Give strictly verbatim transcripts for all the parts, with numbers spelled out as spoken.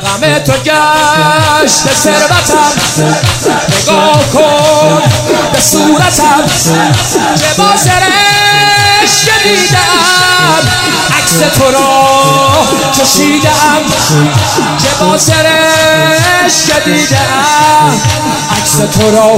غم تو گشت ثروتم، نگاه کن به صورتم که با سرشک دیدم، عکس تو را کشیدم که با سرشک دیدم، عکس تو را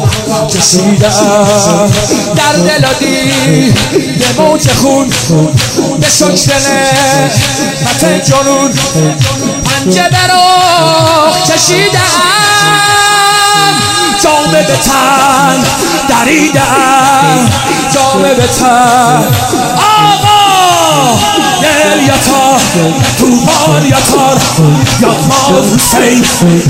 کشیدم. در دل و دیده موج خون به شکر نعمت جنون، پنجه در آخ کشیدم، جامه به تن دریدم، جامه به تن. آقا دل یتار توفان یتار یاتماز حسین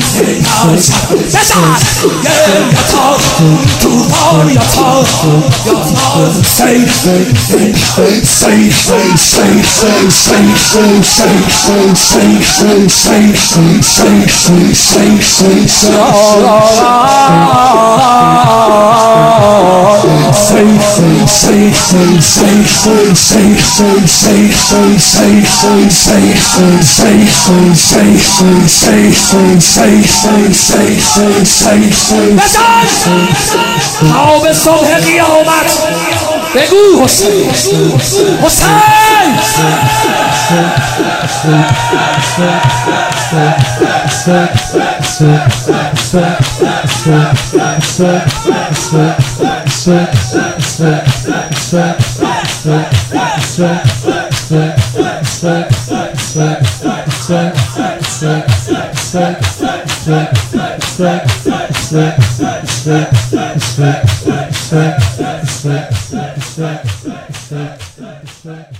بزن، دل یتار توفان یتار یاتماز حسین سی سی سی سی خواب صبح قیامت بگو حسین حسین Respect, respect, respect, respect, respect, respect.